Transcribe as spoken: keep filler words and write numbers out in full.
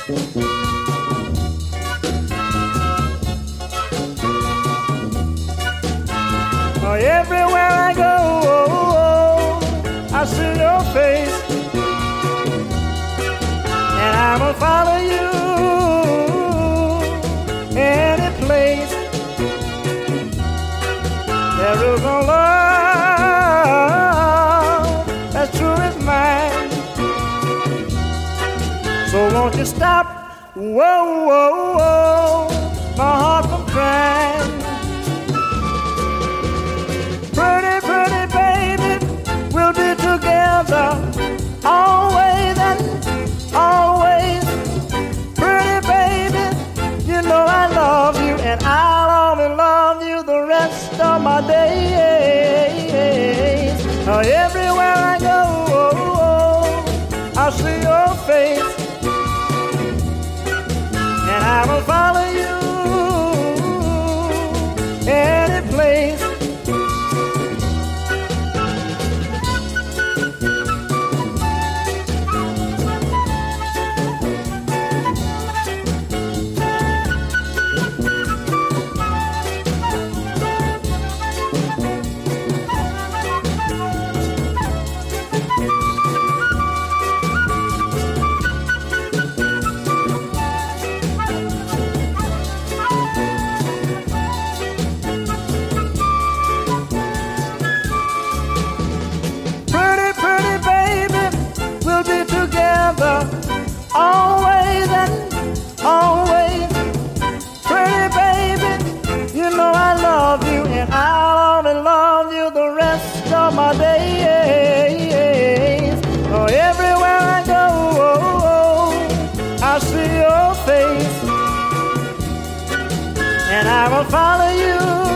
Oh, everywhere I go, I see your face, and I'ma follow you any place. There is a love that's true as mine. So won't you stop, whoa, whoa, whoa, my heart from crying. Pretty, pretty baby, we'll be together always and always. Pretty baby, you know I love you, and I'll always love you the rest of my days. Oh, everywhere I go, I see your face, and I will follow you any place. Always and always. Pretty baby, you know I love you, and I'll only love you the rest of my days. Oh, everywhere I go, I see your face, and I will follow you